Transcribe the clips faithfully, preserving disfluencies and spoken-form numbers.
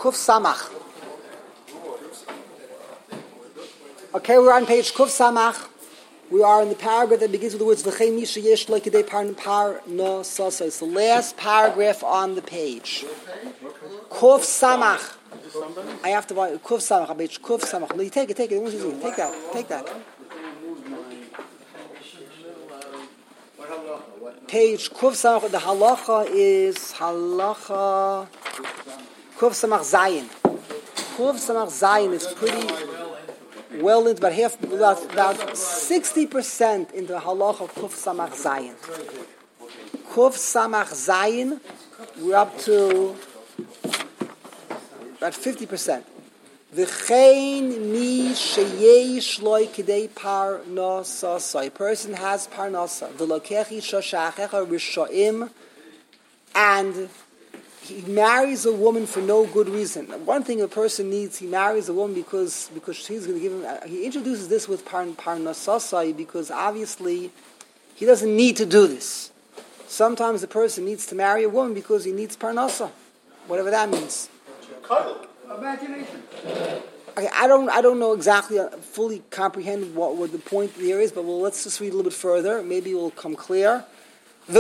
Kuf Samach. Okay, we're on page Kuf Samach. We are in the paragraph that begins with the words V'chein Misha Yesh Lo Kedei Par Par No Sasa. It's the last paragraph on the page. Kuf Samach. I have to buy Kuf Samach. I page Kuf Samach. No, you take it, take it. Take that, take that. Page Kuf Samach. The halacha is halacha Kuf Samach Zayin. Kuf Samach Zayin is pretty well into about half, about, about sixty percent into halacha Kuf Samach Zayin. Kuf Samach Zayin, we're up to about fifty percent. V'chein mi sheyesh loy kedei parnasa. A person has parnasa. V'lokechi shoshachecha rishoim, and he marries a woman for no good reason. One thing a person needs, he marries a woman because because she's going to give him. He introduces this with par, parnasasai because obviously he doesn't need to do this. Sometimes a person needs to marry a woman because he needs parnasa, whatever that means. Imagination. Okay, I don't I don't know exactly uh, fully comprehend what, what the point here is, but well, let's just read a little bit further. Maybe it will come clear. And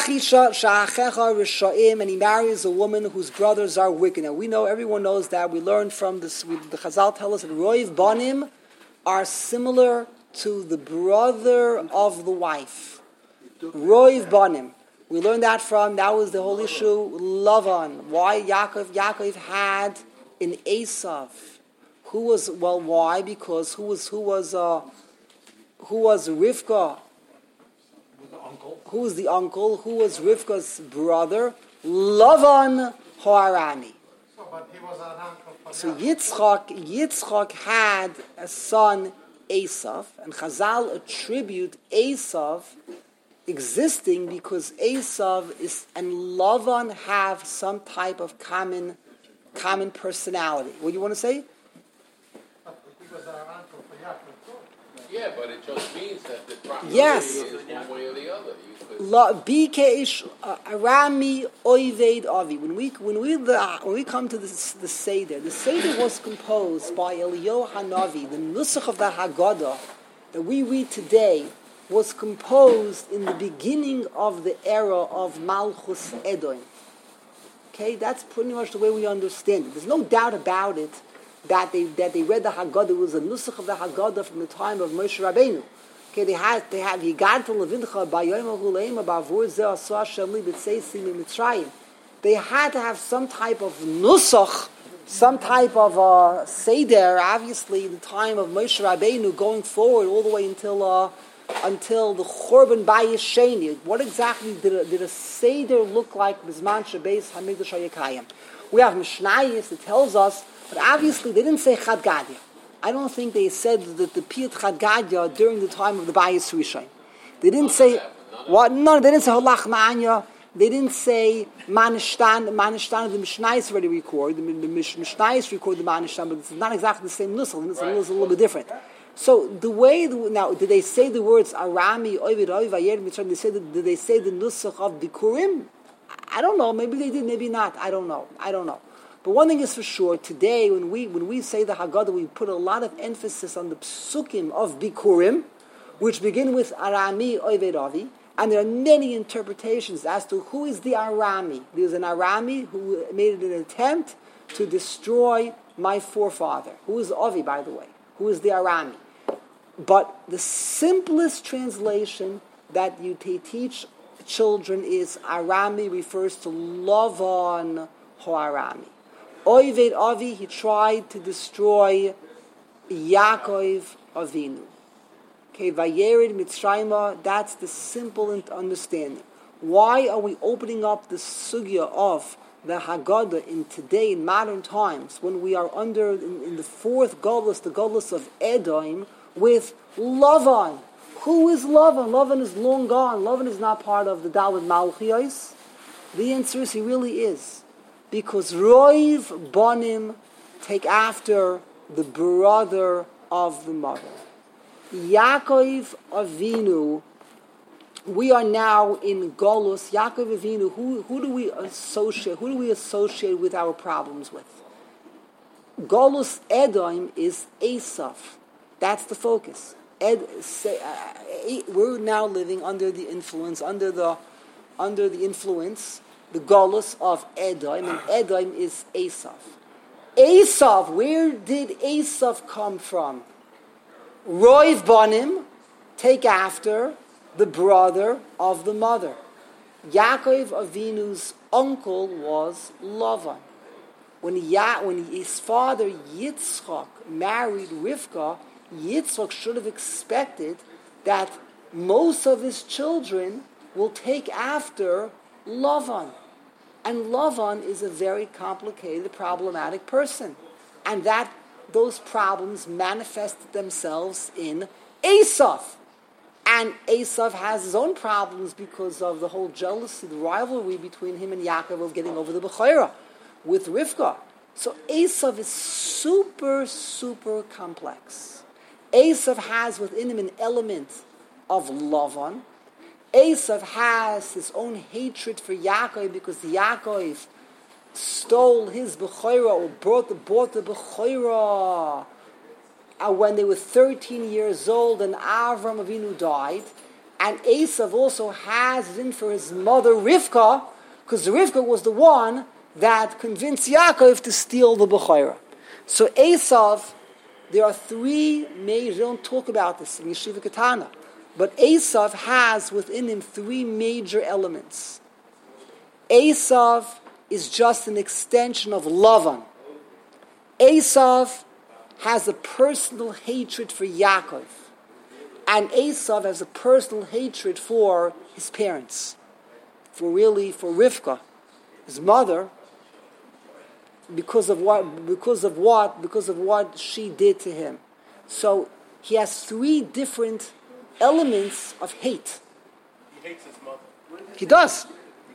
he marries a woman whose brothers are wicked. Now we know, everyone knows that. We learned from this. We, the Chazal tell us that Roiv Banim are similar to the brother of the wife. Roiv Banim. We learned that from, that was the whole issue, Lavan. Why Yaakov? Yaakov had an Esav. Who was, well, why? Because who was, who was, uh, who was Rivka? Who was the uncle? Who was Rivka's brother? Lavan Hoarani. So, but he was an uncle for So Yitzchak, Yitzchak had a son, Esav, and Chazal attribute Esav existing because Esav is and Lavan have some type of common, common personality. What do you want to say? He was an uncle for Yaakov. Yeah, but it just means that the property Yes. is one way or the other. You could La bikeish arami oived avi. When we when we the, when we come to this, the Seder, the Seder was composed by Eliyahu Hanavi. The Nusach of the Haggadah that we read today was composed in the beginning of the era of Malchus Edom. Okay, that's pretty much the way we understand it. There's no doubt about it that they that they read the Haggadah. It was a Nusach of the Haggadah from the time of Moshe Rabbeinu. Okay, they had they have Yigar to Levincha Bayom Huleim Bavur Ze Asu Hashem Li B'Tzeisim Mitzrayim. They had to have some type of nusach, some type of uh, seder. Obviously, the time of Moshe Rabbeinu going forward all the way until uh, until the Churban Bayis Sheni. What exactly did a, did a seder look like? Bisman Shabeis Hamikdash Hayakayim. We have Mishnayos that tells us, but obviously they didn't say Chad Gadya. I don't think they said that the Piyat Chad Gadya during the time of the Bayis Rishon. They didn't say what? No, they didn't say Holach Ma'anya. They didn't say Manishtan. Manishtan. The Mishnayos already record. The, the Mishnayos record the Manishtan, but it's not exactly the same nusach. It's right. a, little, a little bit different. So the way the, now did they say the words Arami Ovid Oiv Ayer Mitzrayim? They say the, did they say the nusach of Bikurim? I don't know. Maybe they did. Maybe not. I don't know. I don't know. But one thing is for sure, today when we when we say the Haggadah, we put a lot of emphasis on the psukim of Bikurim, which begin with Arami Oived Avi, and there are many interpretations as to who is the Arami. There's an Arami who made an attempt to destroy my forefather. Who is Avi, by the way? Who is the Arami? But the simplest translation that you t- teach children is Arami refers to Lavan Hoarami. Oived Avi, he tried to destroy Yaakov Avinu. Okay, Vayerid Mitzrayim, that's the simple understanding. Why are we opening up the sugya of the Haggadah in today, in modern times, when we are under, in, in the fourth Golus, the Golus of Edom, with Lavan? Who is Lavan? Lavan is long gone. Lavan is not part of the Dalet Malchios. The answer is he really is. Because Roiv Banim take after the brother of the mother. Yaakov Avinu, we are now in Golus. Yaakov Avinu, who, who do we associate? Who do we associate with our problems with? Golus Edom is Esav. That's the focus. Ed, say, uh, we're now living under the influence, under the, under the influence, the Golus of Edom, and Edom is Esav. Esav, where did Esav come from? Roiv Banim, take after the brother of the mother. Yaakov Avinu's uncle was Lavan. When, ya, when his father Yitzchak married Rivka, Yitzchak should have expected that most of his children will take after Lavan. And Lavan is a very complicated, problematic person. And that those problems manifested themselves in Esav. And Esav has his own problems because of the whole jealousy, the rivalry between him and Yaakov of getting over the Bechorah with Rivka. So Esav is super, super complex. Esav has within him an element of Lavan. Esav has his own hatred for Yaakov because Yaakov stole his Bechorah or brought the, bought the Bechorah uh, when they were thirteen years old and Avram Avinu died. And Esav also has it in for his mother Rivka because Rivka was the one that convinced Yaakov to steal the Bechorah. So Esav, there are three major, don't talk about this in Yeshiva Katana, but Esav has within him three major elements. Esav is just an extension of Lavan. Esav has a personal hatred for Yaakov. And Esav has a personal hatred for his parents. For really, for Rivka, his mother, because of what, because of what, because of what she did to him. So he has three different elements of hate. He hates his mother. He does.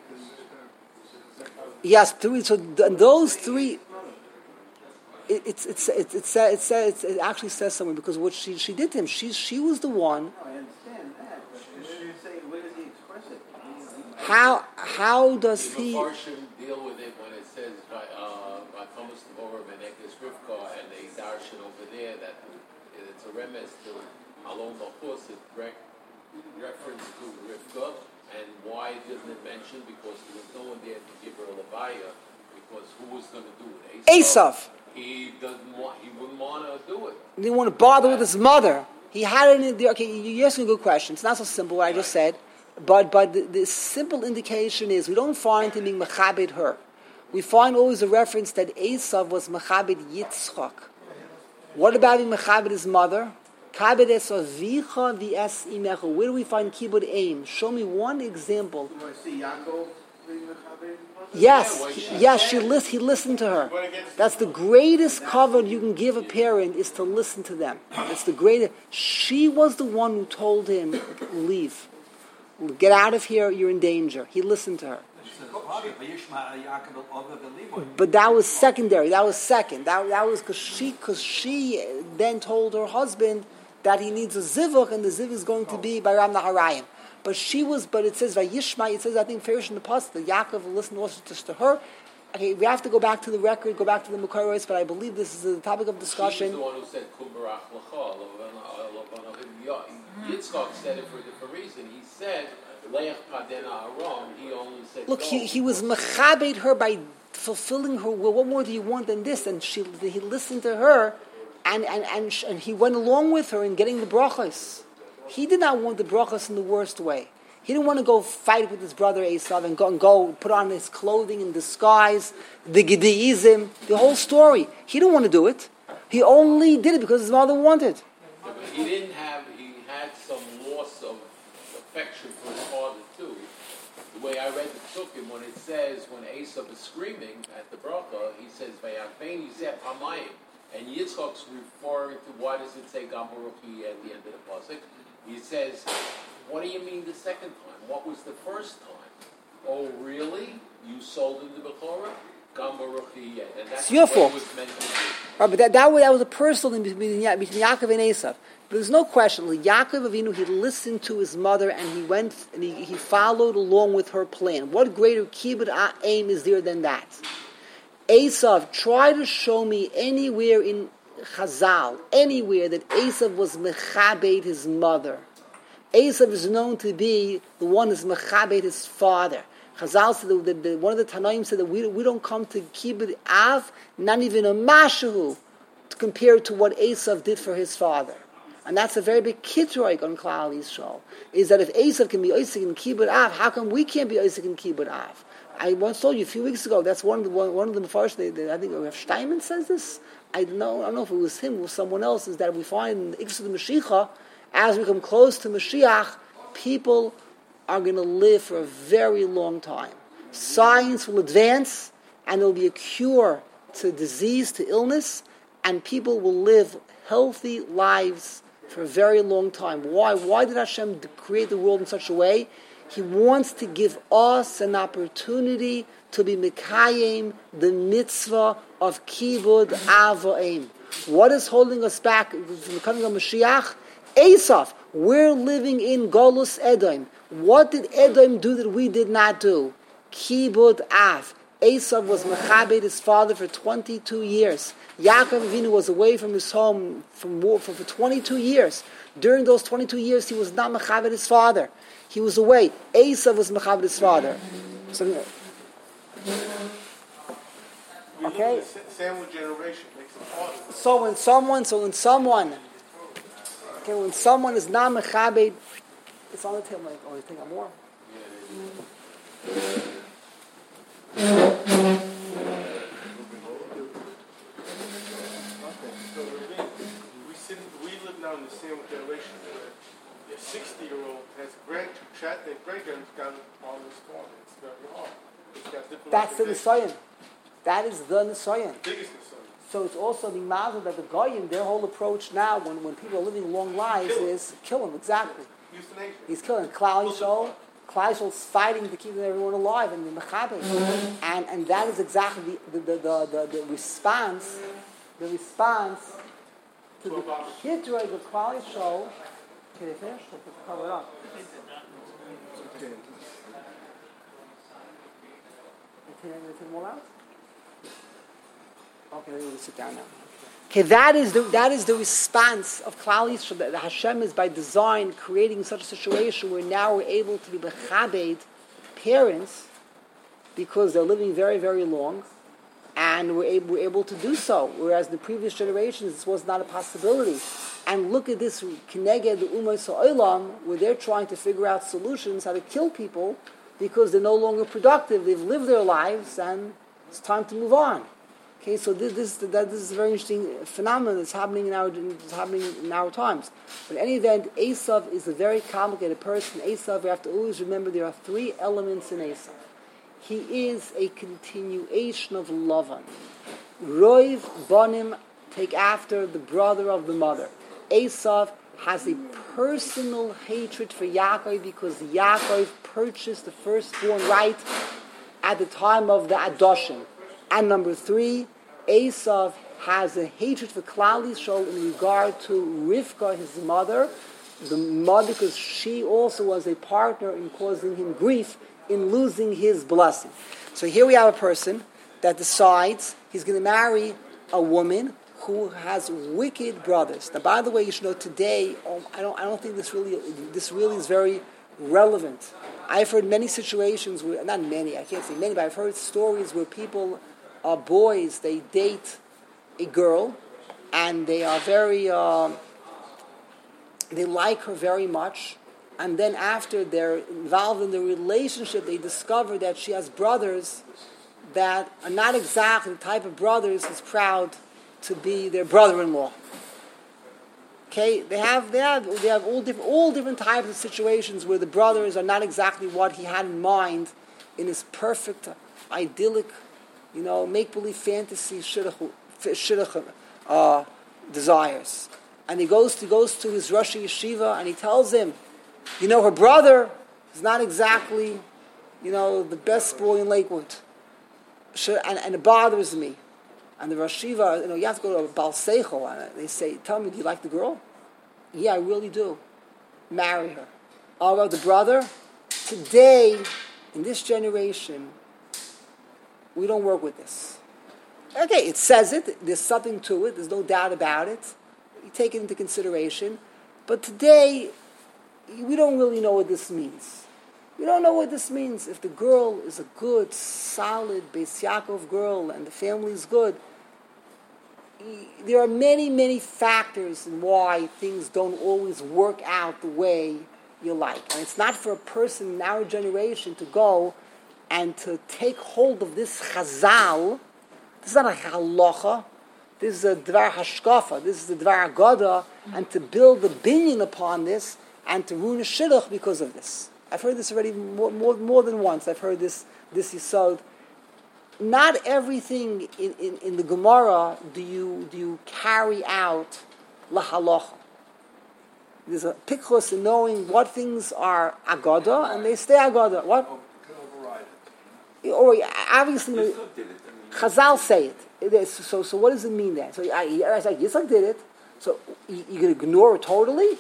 He has three. So th- those three. It, it's it's it's it's it's it's it actually says somewhere because what she she did to him. She she was the one. I understand that, but where, you say, where does he express it? How how does The he? Mefarshim deal with it when it says by uh, by Thomas Tavora Benekes Rivka and they darshan over there that it's a remes to Alon Bachus, it re- reference to Rivka, and why doesn't it mention? Because there was no one there to give her a levaya, because who was going to do it? Esav. Esav. He doesn't want. He wouldn't want to do it. He didn't want to bother with his mother. He had it in the, okay, you're asking a good question. It's not so simple what I just said. But but the, the simple indication is we don't find him being mechabed her. We find always a reference that Esav was mechabed Yitzchak. What about being mechabed his mother? Kabed es avicha v'es imecha. Where do we find kibud aim? Show me one example. Do I see Yaakov being Mechaber? Yes, he, yes, she lis- he listened to her. That's the greatest cover you can give a parent is to listen to them. It's the greatest. She was the one who told him, leave. Get out of here, you're in danger. He listened to her. But that was secondary. That was second. That, that was because she, because she then told her husband that he needs a zivuk, and the zivuk is going to be by Ram Naharayim. But she was, but it says Vayishma. It says I think Farish in the past that Yaakov listened also just to her. Okay, we have to go back to the record, go back to the Mukaros, but I believe this is the topic of discussion. She's the one who said Kumbarach L'cha. Yitzchak said it for a different reason. He said Leach Padena Aram. He only said. Look, no. he he was mechabed her by fulfilling her will. What more do you want than this? And she he listened to her, and and and, sh- and he went along with her in getting the brachos. He did not want the brachos in the worst way. He didn't want to go fight with his brother Esav and go, and go put on his clothing in disguise, the Gedeizim, the whole story. He didn't want to do it. He only did it because his mother wanted. Yeah, but he didn't have. He had some loss of affection for his father too. The way I read the Psukim, when it says when Esav is screaming at the bracha, he says Vayakvein Yiseh Pamayim, and Yitzchak's referring to why does it say Gam Baruchi at the end of the pasuk? He says, what do you mean the second time? What was the first time? Oh, really? You sold him the Bechorah? Gam Baruchi Yeh. And that's It's your the way fault. it was meant to be. Right, but that, that, was, that was a personal thing between, Ya- between Yaakov and Esav. But there's no question. Like Yaakov Avinu, he listened to his mother and he went and he, he followed along with her plan. What greater kibbud aim is there than that? Esav, try to show me anywhere in Chazal, anywhere that Esav was mechabed his mother. Esav is known to be the one who's mechabed his father. Chazal said that, that, that one of the Tanaim said that we, we don't come to Kibbud Av, not even a mashahu, to compare to what Esav did for his father. And that's a very big kitroik on Klal Yisrael, is that if Esav can be Isaac in Kibbud Av, how come we can't be Isaac in Kibbud Av? I once told you a few weeks ago, that's one of the one, one of the Mepharsh, they, they, I think Rav Steinman says this. I don't know, I don't know if it was him or someone else, is that we find in the Iksus of the Mashiach, as we come close to Mashiach, people are going to live for a very long time. Science will advance, and there will be a cure to disease, to illness, and people will live healthy lives for a very long time. Why? Why did Hashem create the world in such a way? He wants to give us an opportunity to be Mekayim, the mitzvah of Kibud Av V'Em. What is holding us back from the coming of Mashiach? Esav. We're living in Golus Edom. What did Edom do that we did not do? Kibud Av. Esav was Mechabed, his father, for twenty-two years. Yaakov Avinu was away from his home from war for, for twenty-two years. During those twenty-two years, he was not Mechabed, his father. He was away. Esav was Mechabed, his father. So, okay. Sandwich generation makes it harder. So when someone, so when someone, okay, when someone is not Mechabed, it's on the table. Like, oh, you think I'm more? We sit, we live now in the sandwich generation where a sixty-year-old has grandchildren, their great-grand's got on this corner. It's very hard. It's got different That's the organizations. Nisayan. That is the Nisayan. Biggest concern. So it's also the matter that the Goyim, their whole approach now, when, when people are living long lives, Kill is kill them, exactly. Euthanasia. He's killing. Klal Yisrael, Klal Yisrael's fighting to keep everyone alive and the Mechabed. And and that is exactly the the, the, the, the response, the response to the Kitrog of Klal Yisrael. Can they finish? Or cover it up? Can I take more out? Okay, let me sit down now. Okay, that is the that is the response of Klal Yisrael. That Hashem is by design creating such a situation where now we're able to be mechabed parents because they're living very, very long, and we're able, we're able to do so. Whereas in the previous generations, this was not a possibility. And look at this Kineged the Umay Sa'olam, where they're trying to figure out solutions how to kill people because they're no longer productive. They've lived their lives, and it's time to move on. Okay, so this, this, that, this is a very interesting phenomenon that's happening in our that's happening in our times. But in any event, Esav is a very complicated person. Esav, we have to always remember there are three elements in Esav. He is a continuation of Lavan. Roiv Bonim, take after the brother of the mother. Esav has a personal hatred for Yaakov because Yaakov purchased the firstborn right at the time of the Adoshin. And number three, Esav has a hatred for Klal Yisrael in regard to Rivka, his mother, the mother, because she also was a partner in causing him grief in losing his blessing. So here we have a person that decides he's going to marry a woman who has wicked brothers. Now, by the way, you should know today, oh, I don't, I don't think this really, this really is very relevant. I've heard many situations where, not many, I can't say many, but I've heard stories where people, uh, boys, they date a girl, and they are very, uh, they like her very much, and then after they're involved in the relationship, they discover that she has brothers that are not exactly the type of brothers who's proud to be their brother-in-law. Okay, they have they have they have all different all different types of situations where the brothers are not exactly what he had in mind in his perfect, idyllic, you know, make-believe fantasy shidduch uh, desires. And he goes to goes to his Rosh Yeshiva and he tells him, you know, her brother is not exactly, you know, the best boy in Lakewood, and, and it bothers me. And the Rosh Yeshiva, you know, you have to go to a Baal Seichel, and they say, tell me, do you like the girl? Yeah, I really do. Marry her. Oh, well, the brother? Today, in this generation, we don't work with this. Okay, it says it. There's something to it. There's no doubt about it. You take it into consideration. But today, we don't really know what this means. We don't know what this means. If the girl is a good, solid Beis Yaakov girl and the family is good, there are many, many factors in why things don't always work out the way you like. And it's not for a person in our generation to go and to take hold of this chazal. This is not a halacha. This is a dvar hashkafa. This is a dvar agada, and to build the binyan upon this and to ruin a shidduch because of this. I've heard this already more, more, more than once. I've heard this this yisod. Not everything in, in, in the Gemara do you do you carry out lahalacha. There's a pikhus in knowing what things are agada and they stay agada. What? Oh, can override it. Or obviously, Yitzchak did it. I mean, Chazal say it. It is, so, so what does it mean then? So I, I was like, Yitzchak did it. So you, you can ignore it totally?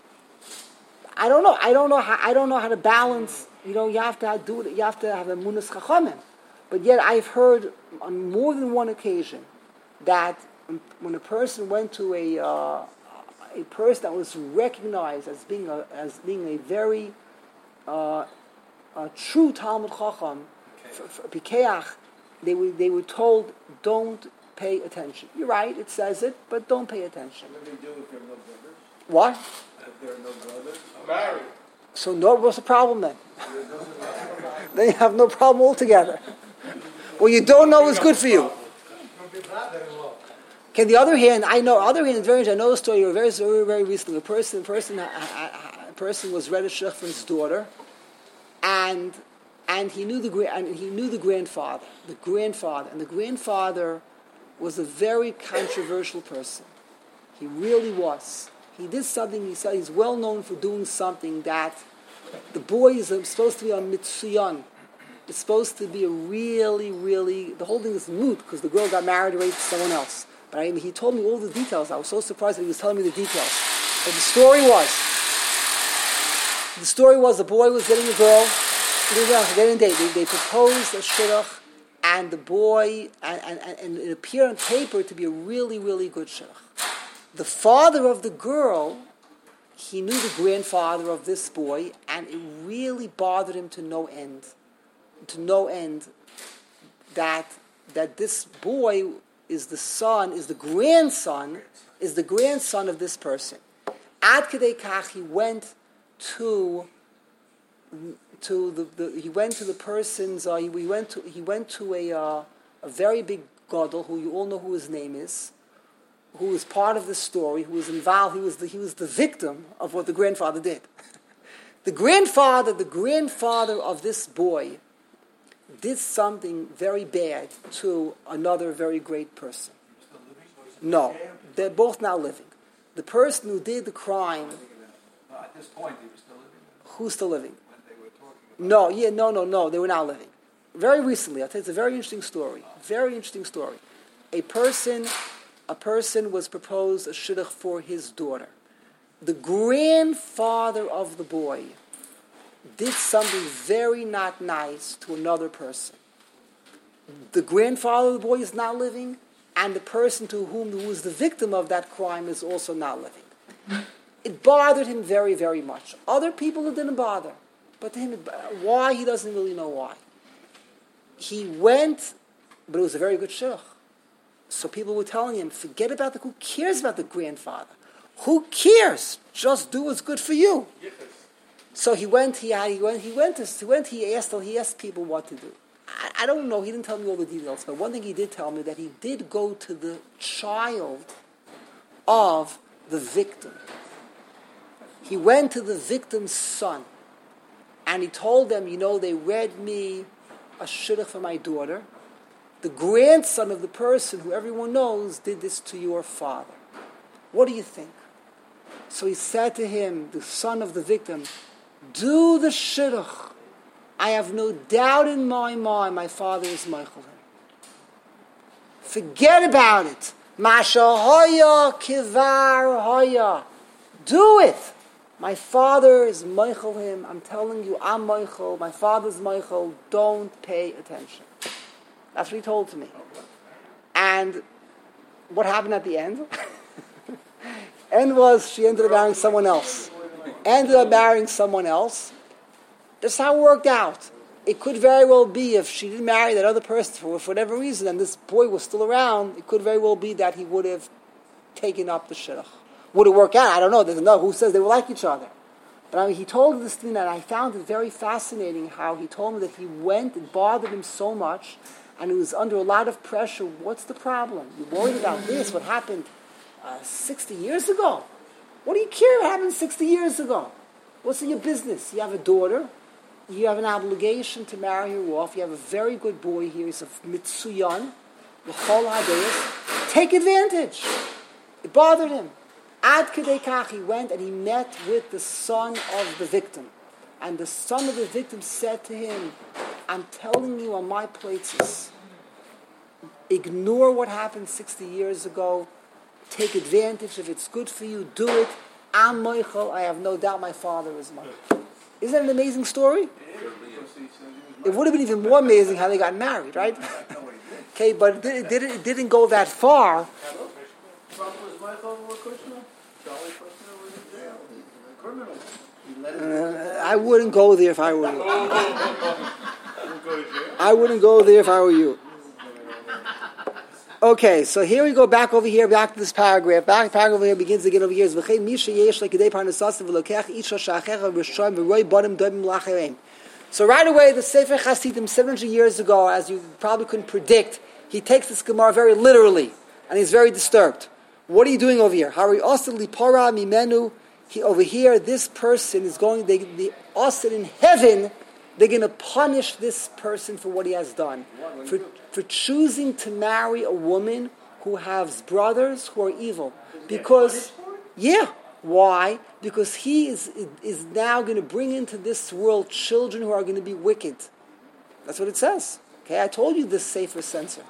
I don't know. I don't know how. I don't know how to balance. You know, you have to do it. You have to have a munas chachamim. But yet, I've heard on more than one occasion that when a person went to a uh, a person that was recognized as being a as being a very uh, a true Talmud Chacham, Pikeach, they were they were told, don't pay attention. You're right, it says it, but don't pay attention. what do they do if there are no brothers? What? If there are no brothers? Married. So no, what's the problem then? Then you have no problem altogether. Well, you don't know what's good for you. Don't be brother-in-law. Okay, the other hand, I know, other hand, very, I know a story very, very, very recently. A person, person, a, a, a person was Rebbe Shlichman's daughter, and and he knew the gra- and he knew the grandfather, the grandfather, and the grandfather was a very controversial person. He really was. He did something. He said he's well known for doing something that the boy is supposed to be on mitsuyan. It's supposed to be a really, really. The whole thing is moot because the girl got married away to someone else. But I mean, he told me all the details. I was so surprised that he was telling me the details. But the story was, the story was the boy was getting a girl, getting a date. They, they proposed a shidduch, and the boy, and, and, and it appeared on paper to be a really, really good shidduch. The father of the girl, he knew the grandfather of this boy, and it really bothered him to no end, to no end, that that this boy is the son, is the grandson, is the grandson of this person. Ad Kedei Kach, he went to to the, the he went to the person's uh, he, he went to he went to a uh, a very big gadol who you all know who his name is, who was part of the story, who was involved. He was the he was the victim of what the grandfather did. The grandfather, the grandfather of this boy, did something very bad to another very great person. No, they're both now living. The person who did the crime. No, at this point, he was still living. Who's still living? When they were talking about No, yeah, no, no, no. They were not living. Very recently, I'll tell you, it's a very interesting story. Very interesting story. A person, a person was proposed a shidduch for his daughter. The grandfather of the boy did something very not nice to another person. The grandfather of the boy is not living, and the person to whom who was the victim of that crime is also not living. It bothered him very, very much. Other people it didn't bother, but to him, it, why he doesn't really know why. He went, but it was a very good shidduch. So people were telling him, forget about the. Who cares about the grandfather? Who cares? Just do what's good for you. So he went. He had, he went. He went. To, he went. He asked. He asked people what to do. I, I don't know. He didn't tell me all the details. But one thing he did tell me that he did go to the child of the victim. He went to the victim's son, and he told them, you know, they read me a shidduch for my daughter. The grandson of the person who everyone knows did this to your father. What do you think? So he said to him, the son of the victim, do the shidduch. I have no doubt in my mind my father is Michael. Forget about it. Masha hoya kivar hoya. Do it. My father is Michael him. I'm telling you, I'm Michael. My father's Michael. Don't pay attention. That's what he told to me. And what happened at the end? End was she ended up marrying someone else. Ended up marrying someone else. That's how it worked out. It could very well be if she didn't marry that other person for, for whatever reason and this boy was still around, it could very well be that he would have taken up the shidduch. Would it work out? I don't know. There's no who says they will like each other. But I mean, he told this thing that I found it very fascinating how he told me that he went, it bothered him so much, and he was under a lot of pressure. What's the problem? You're worried about this, what happened uh, sixty years ago? What do you care what happened sixty years ago? What's in your business? You have a daughter. You have an obligation to marry her off. You have a very good boy here. He's a mitsuyan. L'chol hadayis. Take advantage. It bothered him. Ad kedei kach, he went and he met with the son of the victim. And the son of the victim said to him, I'm telling you on my places, ignore what happened sixty years ago. Take advantage. If it's good for you, do it. Am moichel, I have no doubt my father is mine. Isn't that an amazing story? It would have been even more amazing how they got married, right? Okay, but it, it, didn't, it didn't go that far. Uh, I wouldn't go there if I were you. I wouldn't go there if I were you. Okay, so here we go back over here, back to this paragraph. Back to the paragraph over here begins again over here. So right away, the Sefer Hasidim, seven hundred years ago, as you probably couldn't predict, he takes this Gemara very literally, and he's very disturbed. What are you doing over here? Hari Osir Lipora Mimenu. He, over here, this person is going, they, the Osir in heaven, they're going to punish this person for what he has done. For, for choosing to marry a woman who has brothers who are evil. Because, yeah, why? Because he is, is now going to bring into this world children who are going to be wicked. That's what it says. Okay, I told you this Sefer censored.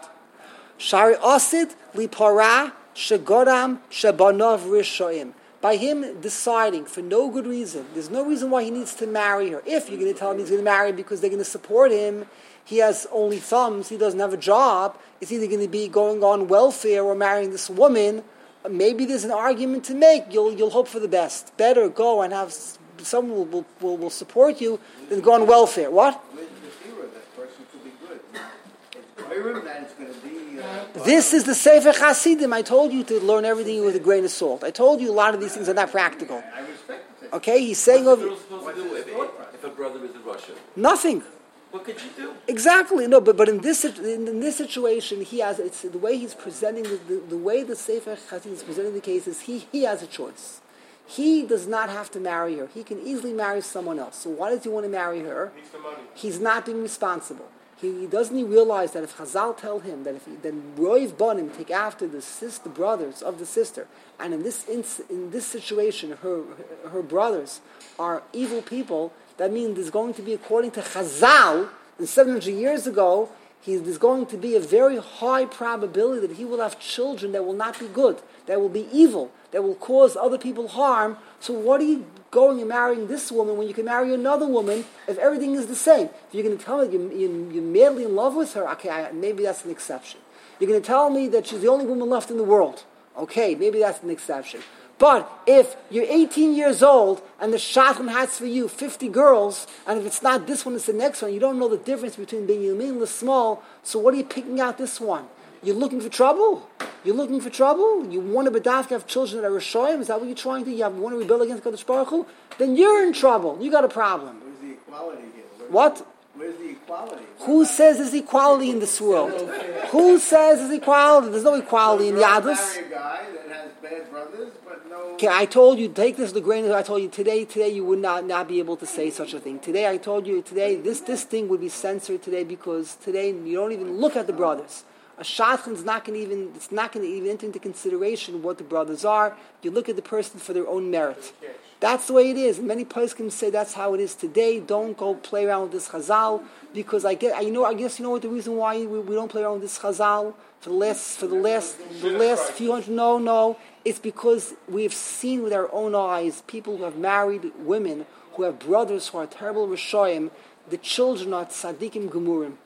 Shari Osid Lipara Shegoram Shebanov Rishoim. By him deciding for no good reason, there's no reason why he needs to marry her. If you're going to tell him he's going to marry her because they're going to support him, he has only thumbs, he doesn't have a job, it's either going to be going on welfare or marrying this woman. Maybe there's an argument to make. You'll you'll hope for the best. Better go and have someone will will, will, will support you than go on welfare. What? Where's the theory that person could be good? It's Bayram that it's going to be... Uh, this is the Sefer Hasidim. I told you to learn everything with a grain of salt. I told you a lot of these things are not practical. I respect it. Okay, he's saying What's over... the girl supposed to do if, if a brother is in Russia? Nothing. What could you do? Exactly. No, but, but in this in, in this situation, he has it's the way he's presenting the, the, the way the Sefer Hasidim is presenting the case is he he has a choice. He does not have to marry her. He can easily marry someone else. So why does he want to marry her? Needs the money. He's not being responsible. He, he doesn't he realize that if Chazal tell him that if he, then Roiv Banim take after the sister brothers of the sister, and in this in, in this situation her her brothers are evil people. That means there's going to be, according to Chazal, in seven hundred years ago, he, there's going to be a very high probability that he will have children that will not be good, that will be evil, that will cause other people harm. So what are you going and marrying this woman when you can marry another woman if everything is the same? If you're going to tell me you're, you're, you're madly in love with her, okay, I, maybe that's an exception. You're going to tell me that she's the only woman left in the world, okay, maybe that's an exception. But if you're eighteen years old and the shadchan has for you fifty girls, and if it's not this one, it's the next one, you don't know the difference between being Yamin and small, so what are you picking out this one? You're looking for trouble? You're looking for trouble? You want to bedafka have children that are Rishoyim? Is that what you're trying to do? You have, want to rebel against Kadosh Baruch Hu? Then you're in trouble. You got a problem. Where's the equality here? Where's What? The, where's the equality? Who says there's equality in this world? Who says there's equality? There's no equality in Yadus. Marry a guy that has bad brothers, but no... Okay, I told you, take this the grain of I told you today, today you would not, not be able to say such a thing. Today I told you, today, this, this thing would be censored today because today you don't even look at the brothers. A shadchan is not going to even, it's not going to even enter into consideration what the brothers are. You look at the person for their own merit. That's the way it is. Many poskim say that's how it is today. Don't go play around with this chazal because I get, I know, I guess you know what the reason why we, we don't play around with this chazal for the last, for the last, the last few hundred. No, no, it's because we have seen with our own eyes people who have married women who have brothers who are terrible rishoyim. The children are tzaddikim gemurim.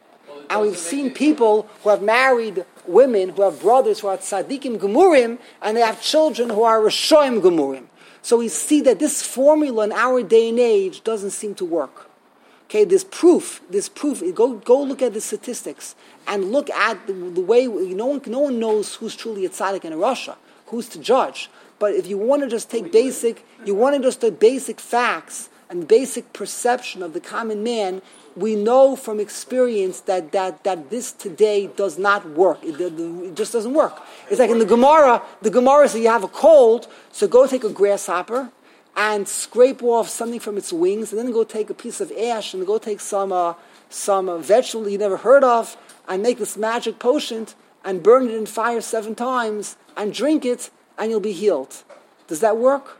And we've seen people who have married women, who have brothers who are tzaddikim gemurim, and they have children who are rashoim gemurim. So we see that this formula in our day and age doesn't seem to work. Okay, there's proof. There's proof. Go go look at the statistics and look at the, the way no one no one knows who's truly a tzaddik in Russia, who's to judge. But if you want to just take basic, you want to just take basic facts and basic perception of the common man, we know from experience that that, that this today does not work. It, it just doesn't work. It's like in the Gemara. The Gemara says you have a cold, so go take a grasshopper and scrape off something from its wings, and then go take a piece of ash and go take some uh, some uh, vegetable you never heard of, and make this magic potion and burn it in fire seven times and drink it, and you'll be healed. Does that work?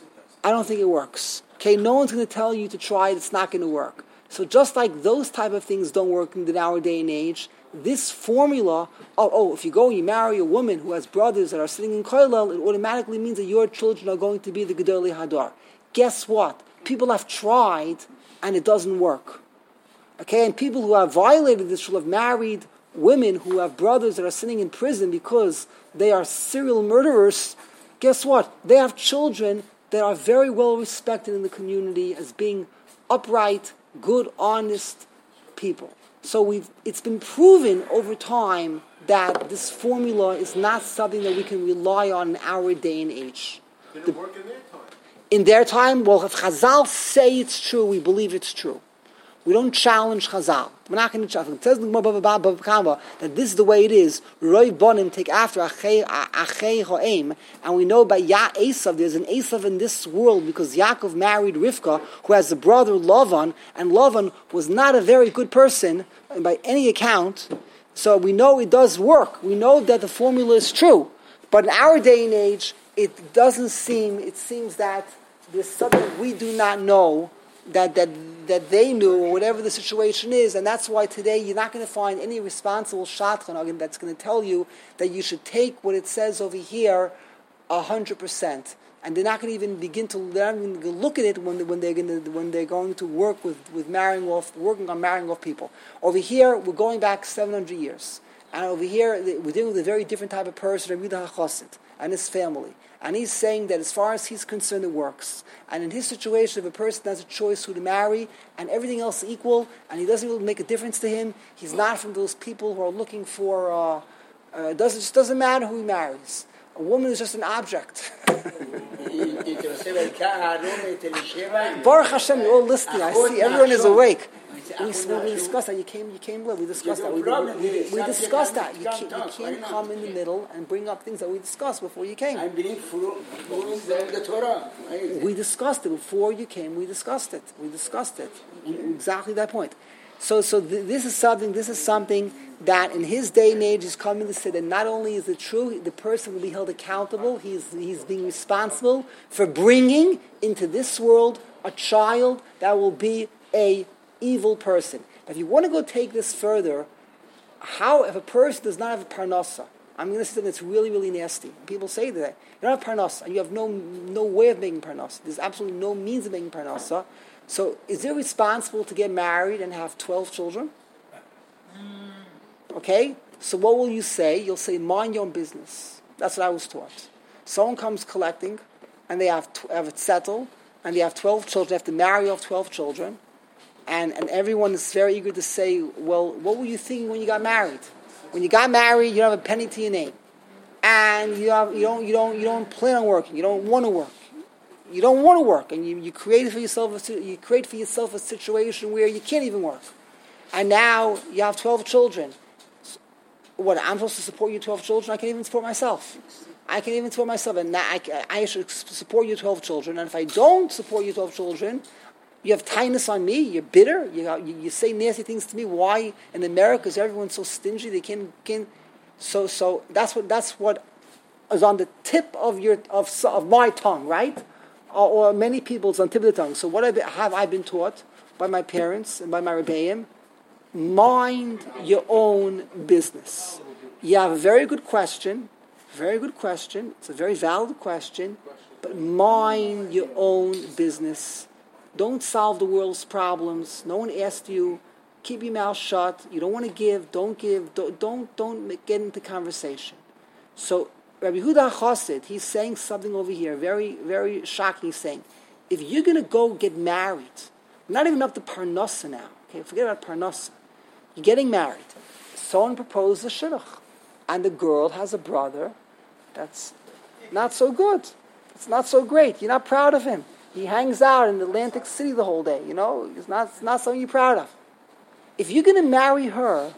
I don't think it works. Okay, no one's going to tell you to try it. It's not going to work. So just like those type of things don't work in our day and age, this formula, oh, oh, if you go and you marry a woman who has brothers that are sitting in kollel, it automatically means that your children are going to be the Gedolei Hadar. Guess what? People have tried, and it doesn't work. Okay, and people who have violated this rule have married women who have brothers that are sitting in prison because they are serial murderers. Guess what? They have children that are very well respected in the community as being upright, good, honest people. So we've it's been proven over time that this formula is not something that we can rely on in our day and age. Did it The, work in their time? in their time, well, if Chazal say it's true, we believe it's true. We don't challenge Chazal. We're not going to challenge. It says in the Gemara that this is the way it is. Roi bonim take after achei achei ha'em, and we know by Ya Esav, there's an Esav in this world because Yaakov married Rivka, who has a brother Lavan, and Lavan was not a very good person by any account. So we know it does work. We know that the formula is true. But in our day and age, it doesn't seem. It seems that there's something we do not know. That, that that they knew, or whatever the situation is, and that's why today you're not going to find any responsible shadchan that's going to tell you that you should take what it says over here a hundred percent, and they're not going to even begin to learn, look at it when when they're going to when they're going to work with, with marrying off, working on marrying off people. Over here, we're going back seven hundred years, and over here we're dealing with a very different type of person, Rabbi Yehuda HaChassid, and his family. And he's saying that as far as he's concerned, it works. And in his situation, if a person has a choice who to marry, and everything else is equal, and he doesn't really make a difference to him, he's not from those people who are looking for, uh, uh, it doesn't, just doesn't matter who he marries. A woman is just an object. Baruch Hashem, you're all listening. I see everyone is awake. We, we discussed that. You came, you came late. We discussed that. We, we, we, we discussed that. You can't, you can't come in the middle and bring up things that we discussed before you came. We discussed it before you came. We discussed it. We discussed it. Exactly that point. So, so th- this is something. This is something that in his day and age is coming to say that not only is it true, the person will be held accountable. He's he's being responsible for bringing into this world a child that will be a evil person. If you want to go take this further, how if a person does not have a parnasa? I'm going to say that it's really, really nasty. People say that you don't have parnasa, and you have no no way of making parnasa. There's absolutely no means of making parnasa. So, is it responsible to get married and have twelve children? Okay. So, what will you say? You'll say, "Mind your own business." That's what I was taught. Someone comes collecting, and they have tw- have it settled, and they have twelve children. They have to marry off twelve children. And and everyone is very eager to say, well, what were you thinking when you got married? When you got married, you don't have a penny to your name, and you have you don't you don't you don't plan on working. You don't want to work. You don't want to work, and you, you create for yourself a, you create for yourself a situation where you can't even work. And now you have twelve children. What, I'm supposed to support you twelve children? I can't even support myself. I can't even support myself, and now I, I should support you twelve children. And if I don't support you twelve children, you have kindness on me. You're bitter. You, you you say nasty things to me. Why in America is everyone so stingy? They can't can. So so that's what that's what is on the tip of your of of my tongue, right? Or, or many people's on the tip of the tongue. So what have I been taught by my parents and by my rebbeim? Mind your own business. You have a very good question. Very good question. It's a very valid question. But mind your own business. Don't solve the world's problems. No one asked you keep your mouth shut. You don't want to give, don't give, don't don't, don't get into conversation. So Rabbi Yehuda Chassid, he's saying something over here, very, very shocking. He's saying, if you're going to go get married, not even up to Parnassa now, okay, forget about Parnassa. You're getting married. Someone proposed a shidduch, and the girl has a brother that's not so good. It's not so great. You're not proud of him. He hangs out in Atlantic City the whole day, you know? It's not, it's not something you're proud of. If you're going to marry her,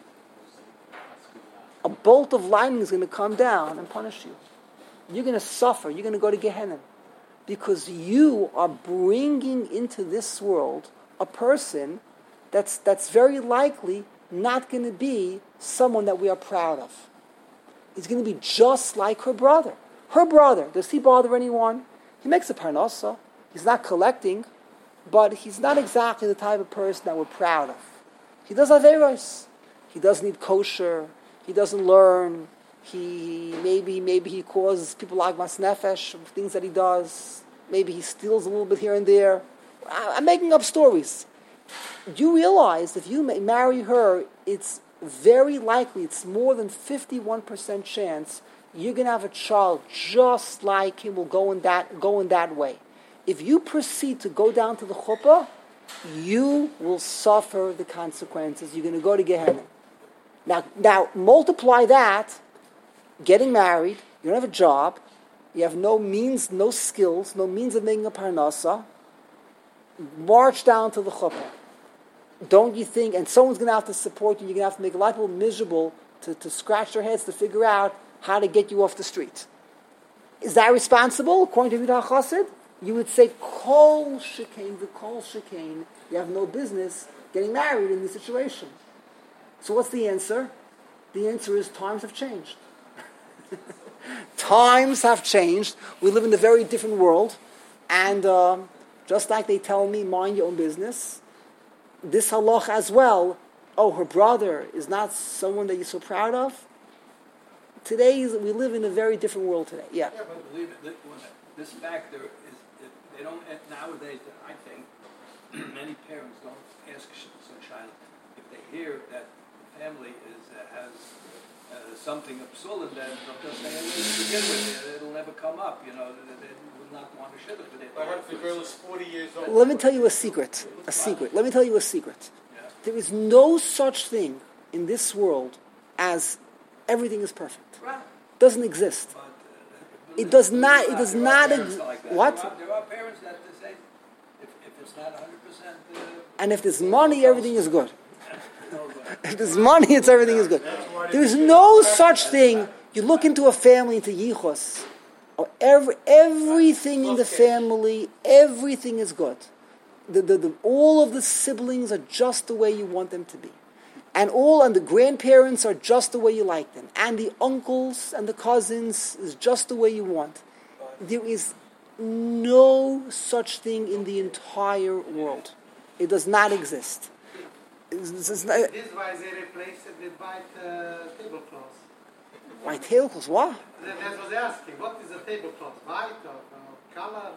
a bolt of lightning is going to come down and punish you. You're going to suffer. You're going to go to Gehenna. Because you are bringing into this world a person that's, that's very likely not going to be someone that we are proud of. He's going to be just like her brother. Her brother, does he bother anyone? He makes a parnasa. He's not collecting, but he's not exactly the type of person that we're proud of. He does averos. He doesn't eat kosher. He doesn't learn. He maybe maybe he causes people like mas nefesh, things that he does. Maybe he steals a little bit here and there. I'm making up stories. Do you realize if you marry her, it's very likely, it's more than fifty-one percent chance you're going to have a child just like him will go in that go in that way. If you proceed to go down to the chuppah, you will suffer the consequences. You're going to go to Gehenna. Now, now multiply that, getting married, you don't have a job, you have no means, no skills, no means of making a parnasa, march down to the chuppah. Don't you think, and someone's going to have to support you, you're going to have to make a lot of people miserable to, to scratch their heads to figure out how to get you off the street. Is that responsible? According to Yehuda Chassid, you would say, Kol shekain v'kol shekain, you have no business getting married in this situation. So what's the answer? The answer is times have changed. Times have changed. We live in a very different world. And uh, just like they tell me, mind your own business, this halach as well, oh, her brother is not someone that you're so proud of. Today, we live in a very different world today. Yeah. Yeah, but believe it, this factor is, they don't, nowadays, I think, many parents don't ask Sunshine if they hear that the family is uh, has uh, something of psul in them, they'll just say, to begin with, it'll never come up, you know, they, they would not want to shidduch with it. I heard the girl is forty years old. Let me tell you a secret. A secret. Let me tell you a secret. Yeah. There is no such thing in this world as everything is perfect. Right. Doesn't exist. But, uh, it does not. It does there are not. parents Ex- like that. what? There are, there are parents that say, if, if it's not one hundred percent... Uh, and if there's money, everything is good. If there's money, it's everything is good. There's no such thing. You look into a family, into yichus, or every everything in the family, everything is good. The, the, the, all of the siblings are just the way you want them to be. And all and the grandparents are just the way you like them. And the uncles and the cousins is just the way you want. There is no such thing in the entire world. It does not exist. It's, it's not, This is why they replaced it with white uh, tablecloths. white tablecloths, what? That, that was asking, what is a tablecloth? White or uh, color?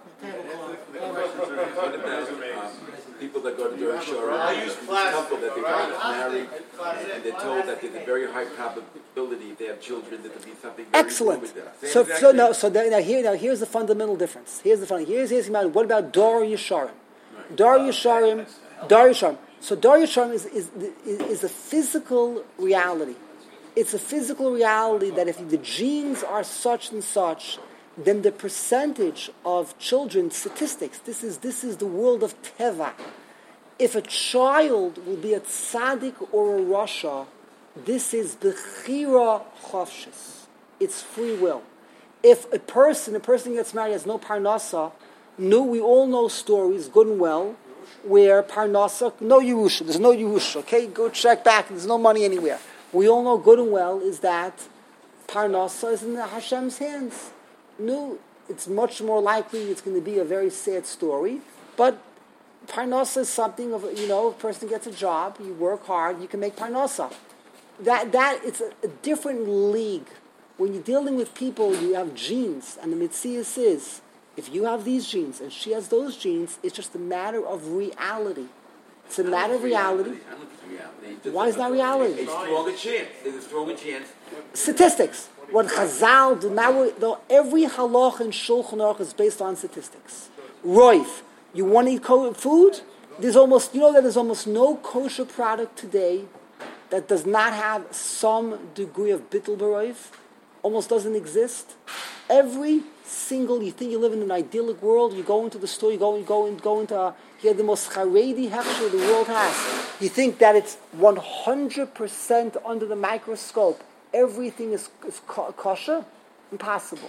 What about um, people that go to Derek Shore, I use plastic, couple that they right? got married, and they're told that there's a very high probability if they have children that there'll be something very Excellent. wrong with that. Same So, exact so thing. now, so there, now here, now here's the fundamental difference. Here's the fun. Here's here's the matter. What about Dor Yesharim? Dor Yesharim, Dor Yesharim. So Dor Yesharim is is, is is a physical reality. It's a physical reality that if the genes are such and such, then the percentage of children statistics. This is this is the world of teva. If a child will be a tzaddik or a rasha, this is bechira chavshis. It's free will. If a person a person gets married has no parnasa, no, we all know stories, good and well, where parnasa, no Yerusha, there's no Yerusha, okay? Go check back, there's no money anywhere. We all know good and well is that parnasa is in Hashem's hands. No, it's much more likely it's going to be a very sad story, but parnasa is something of, you know, a person gets a job, you work hard, you can make parnasa. That, that, it's a, a different league. When you're dealing with people, you have genes, and the mitzias is, if you have these genes and she has those genes, it's just a matter of reality. It's a matter of reality. I don't think it's reality. It's Why is that reality? A stronger chance. There's a stronger chance. Statistics. What Chazal do now, though, every halach in Shulchan Aruch is based on statistics. Roif, you want to eat co- food? There's almost, you know that there's almost no kosher product today that does not have some degree of bittul b'roif. Almost doesn't exist. Every single, you think you live in an idyllic world, you go into the store, you go, you go, and go into, uh, you have the most charedi hechsher the world has. You think that it's one hundred percent under the microscope. Everything is, is ko- kosher? Impossible.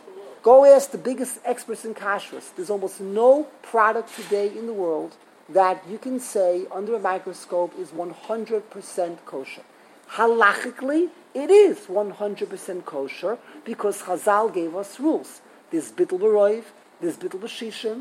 Go ask the biggest experts in kashrus. There's almost no product today in the world that you can say under a microscope is one hundred percent kosher. Halachically, it is one hundred percent kosher because Chazal gave us rules. There's bittul b'roiv, there's bittul b'shishim,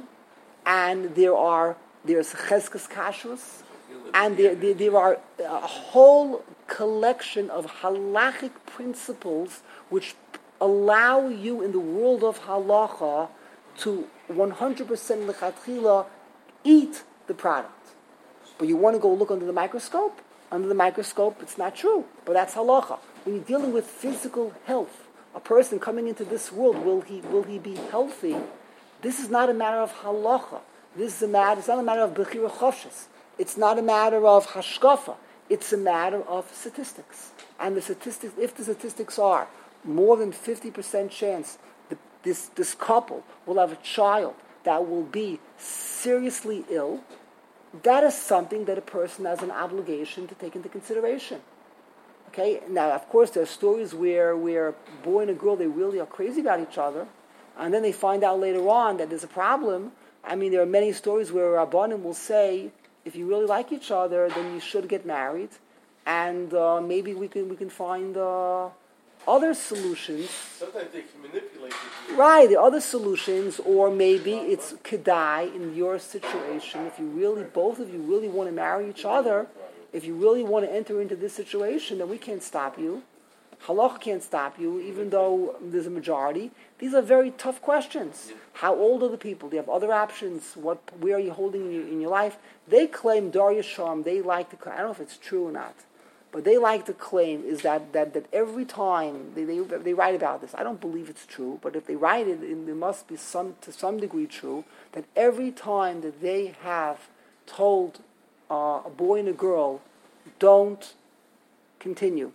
and there are there's cheskes kashrus, and there, there there are a whole collection of halachic principles which allow you in the world of halacha to one hundred percent lechatchila eat the product. But you want to go look under the microscope? Under the microscope, it's not true. But that's halacha. When you're dealing with physical health, a person coming into this world, will he will he be healthy? This is not a matter of halacha. This is a matter. It's not a matter of bechira chofshis. It's not a matter of hashkafa. It's a matter of statistics. And the statistics, if the statistics are more than fifty percent chance that this this couple will have a child that will be seriously ill, that is something that a person has an obligation to take into consideration. Okay? Now, of course, there are stories where, where a boy and a girl, they really are crazy about each other, and then they find out later on that there's a problem. I mean, there are many stories where a Rabbanim will say, if you really like each other, then you should get married, and uh, maybe we can we can find uh, other solutions. Sometimes they can manipulate it. Right, the other solutions, or maybe it's kedai in your situation. If you really, both of you really want to marry each other, if you really want to enter into this situation, then we can't stop you. Halacha can't stop you, even though there's a majority. These are very tough questions. How old are the people? Do you have other options? What, where are you holding in your, in your life? They claim Dar Yisham, they like to, I don't know if it's true or not, but they like to claim is that, that, that every time they, they they write about this, I don't believe it's true, but if they write it, it must be some to some degree true, that every time that they have told uh, a boy and a girl, don't continue,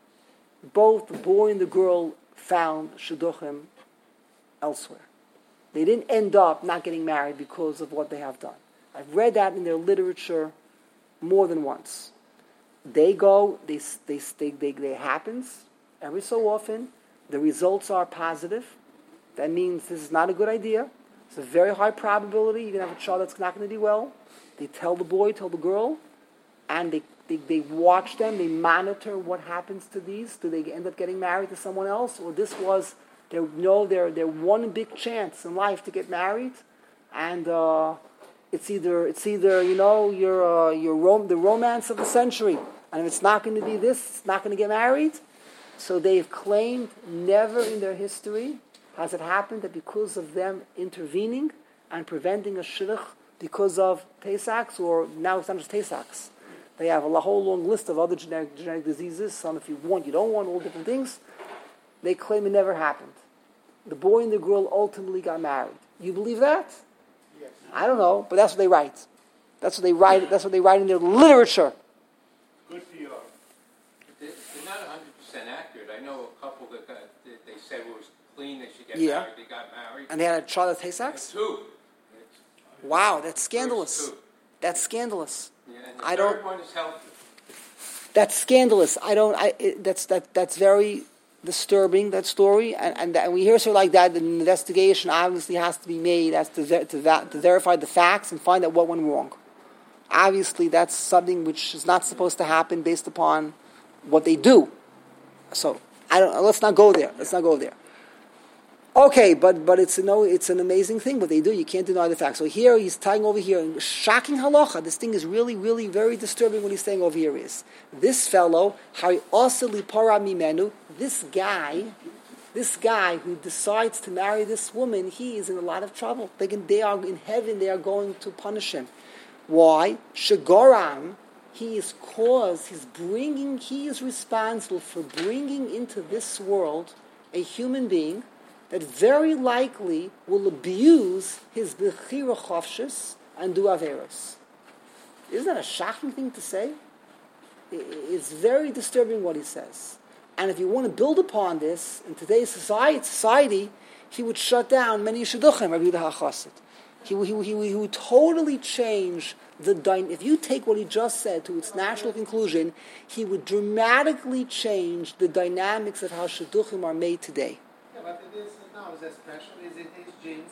both the boy and the girl found shidduchim elsewhere. They didn't end up not getting married because of what they have done. I've read that in their literature more than once. They go, they, they, they, they, they happens every so often. The results are positive. That means this is not a good idea. It's a very high probability you're going to have a child that's not going to do well. They tell the boy, tell the girl, and they, they, they watch them, they monitor what happens to these. Do they end up getting married to someone else? Or this was their, no, their, their one big chance in life to get married, and uh, it's either, it's either you know, your, uh, your rom- the romance of the century. And if it's not going to be this, it's not going to get married. So they've claimed never in their history has it happened that because of them intervening and preventing a shidduch because of Tay-Sachs, or now it's not just Tay-Sachs. They have a whole long list of other genetic, genetic diseases, some if you want, you don't want, all different things. They claim it never happened. The boy and the girl ultimately got married. You believe that? Yes. I don't know, but that's what they write. That's what they write. That's what they write in their literature. Good for you. They're they're not one hundred percent accurate. I know a couple that got, that they said it was clean, they should get Yeah. married, they got married. And they had a child at Tay-Sachs? Two. Wow, that's scandalous. Two. That's scandalous. Yeah, and the I third don't- one is healthy. That's scandalous. I don't. I. It, that's that. That's very disturbing. That story, and and, and we hear something like that. The investigation obviously has to be made as to ver- to, va- to verify the facts and find out what went wrong. Obviously, that's something which is not supposed to happen based upon what they do. So I don't. Let's not go there. Let's not go there. Okay, but but it's a no. It's an amazing thing what they do. You can't deny the facts. So here he's tying over here, shocking halacha. This thing is really, really very disturbing. What he's saying over here is this fellow, hari asali para mimenu. This guy, this guy who decides to marry this woman, he is in a lot of trouble. They can, they are in heaven. They are going to punish him. Why? Shagoram, he is cause, he's bringing, he is responsible for bringing into this world a human being that very likely will abuse his bechira chofshis and do averos. Isn't that a shocking thing to say? It's very disturbing what he says. And if you want to build upon this, in today's society, society he would shut down many shidduchim, Rabbi Yehuda HaChassid. He, he, he, he would totally change the dynamic. If you take what he just said to its natural conclusion, he would dramatically change the dynamics of how shidduchim are made today. Yeah, but it is now is especially is it his genes.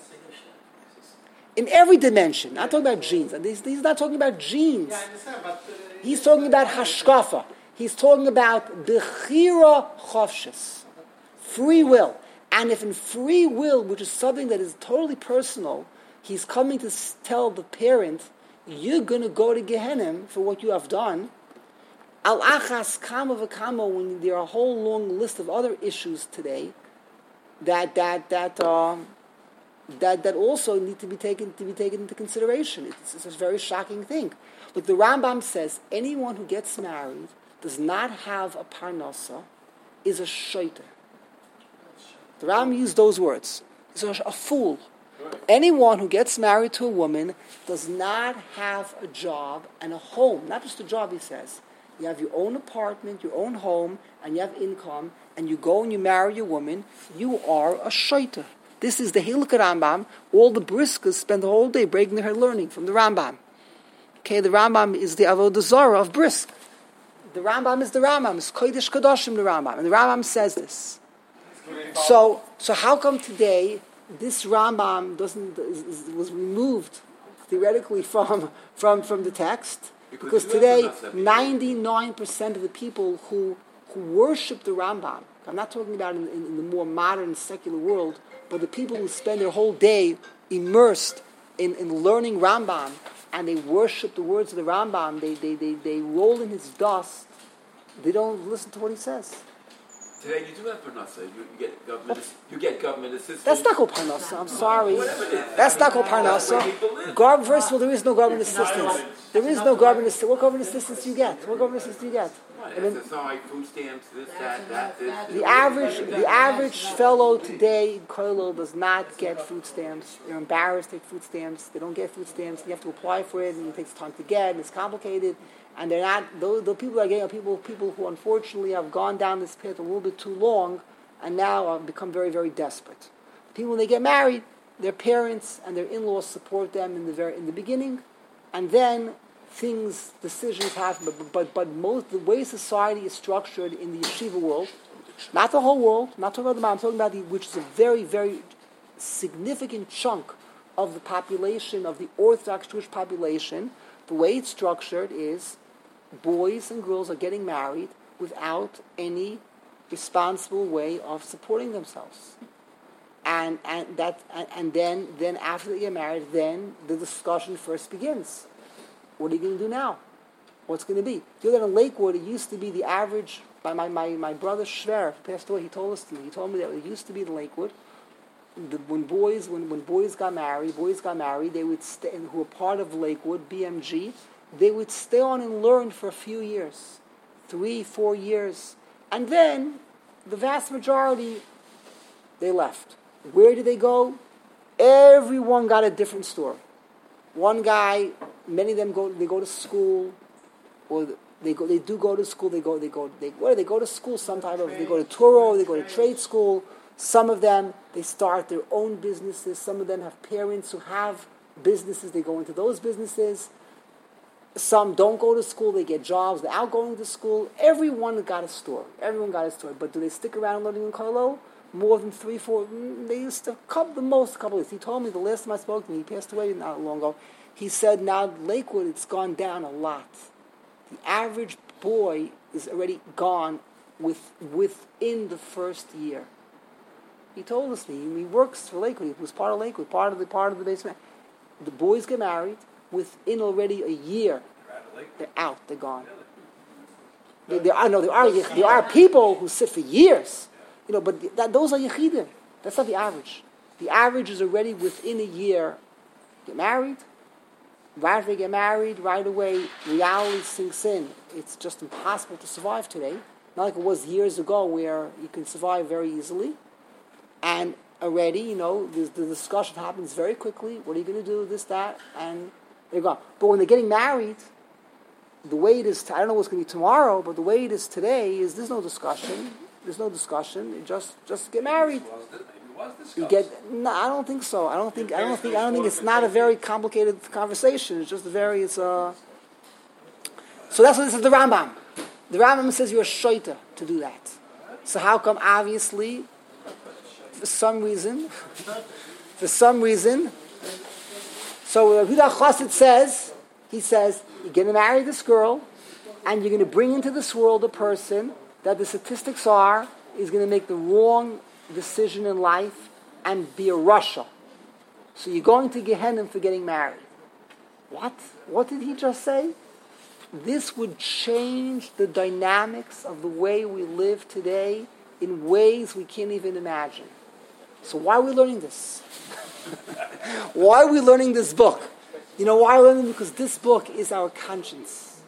In every dimension. Not talking about genes. He's, he's not talking about genes. Yeah, I understand, but uh, He's talking about hashkafa. He's talking about bechira chofshis, free will. And if in free will, which is something that is totally personal, he's coming to tell the parent, you're going to go to Gehenna for what you have done. Al achas kama v'kama, when there are a whole long list of other issues today that that that um, that that also need to be taken to be taken into consideration. It's, it's a very shocking thing. Look, the Rambam says anyone who gets married does not have a parnasa is a shaitan. The Rambam used those words. He's a, a fool. Anyone who gets married to a woman does not have a job and a home. Not just a job, he says. You have your own apartment, your own home, and you have income, and you go and you marry a woman, you are a shaitan. This is the Hiluk Rambam. All the briskas spend the whole day breaking their head learning from the Rambam. Okay, the Rambam is the Avodah Zarah of brisk. The Rambam is the Rambam. It's Kodesh Kodashim, the Rambam. And the Rambam says this. So, so how come today this Rambam doesn't is, is, was removed theoretically from from from the text? Because, because today, ninety-nine percent of the people who who worship the Rambam, I'm not talking about in, in, in the more modern secular world, but the people who spend their whole day immersed in, in learning Rambam, and they worship the words of the Rambam, they, they, they, they roll in his dust, they don't listen to what he says. Today you do have parnasa. You, you get government. You get government assistance. That's not called parnasa. I'm sorry. That's not called parnasa. Gar- First of all, there is no government assistance. There is no government assistance. What government assistance do you get? What government assistance do you get? I mean, S S I, food stamps, this, that, that, this. The average, the average fellow today in Koilo does not get food stamps. They're embarrassed to take food stamps. They don't get food stamps. You have to apply for it, and it takes time to get, and it's complicated. And they're not, those, the people that are getting are people, people who unfortunately have gone down this path a little bit too long and now have become very, very desperate. People, when they get married, their parents and their in-laws support them in the very in the beginning, and then things, decisions happen. But, but, but most, the way society is structured in the yeshiva world, not the whole world, not talking about the I'm talking about the, which is a very, very significant chunk of the population, of the Orthodox Jewish population, the way it's structured is boys and girls are getting married without any responsible way of supporting themselves, and and that and, and then then after they get married, then the discussion first begins. What are you going to do now? What's going to be? You know that in Lakewood, it used to be the average. My my my, my brother Shver passed away. He told us to me. He told me that it used to be in Lakewood. The, when boys when, when boys got married, boys got married. They would stay, who were part of Lakewood B M G. They would stay on and learn for a few years, three, four years, and then the vast majority they left. Where did they go? Everyone got a different story. One guy, many of them go. They go to school, or they go. They do go to school. They go. They go. They what do they go to school? Some type of. They go to Turo. They go to trade school. Some of them, they start their own businesses. Some of them have parents who have businesses. They go into those businesses. Some don't go to school. They get jobs without going to school. Everyone got a story. Everyone got a story. But do they stick around learning in Koilo? More than three, four? They used to, couple, the most, a couple of years. He told me the last time I spoke to him, he passed away not long ago. He said now Lakewood, it's gone down a lot. The average boy is already gone with within the first year. He told us, he, he works for Lakewood. He was part of Lakewood, part of the part of the basement. The boys get married within already a year. They're out. They're gone. There, there are no. There are there are people who sit for years, you know. But that, those are yechidim. That's not the average. The average is already within a year. Get married, right after they get married, right away, reality sinks in. It's just impossible to survive today. Not like it was years ago where you can survive very easily. And already, you know, the, the discussion happens very quickly. What are you going to do? This, that, and they're gone. But when they're getting married, the way it is, t- I don't know what's going to be tomorrow, but the way it is today is there's no discussion. There's no discussion. You just, just get married. You get. No, I don't think so. I don't think. I don't think. I don't think it's not a very complicated conversation. It's just a very. It's a. So that's what this is the Rambam. The Rambam says you're a shoita to do that. So how come? Obviously, for some reason, for some reason. So Huda Chassid says, he says, you're going to marry this girl, and you're going to bring into this world a person that the statistics are is going to make the wrong decision in life and be a Rasha. So you're going to Gehenna for getting married. What? What did he just say? This would change the dynamics of the way we live today in ways we can't even imagine. So why are we learning this? Why are we learning this book? You know why we're learning? Because this book is our conscience.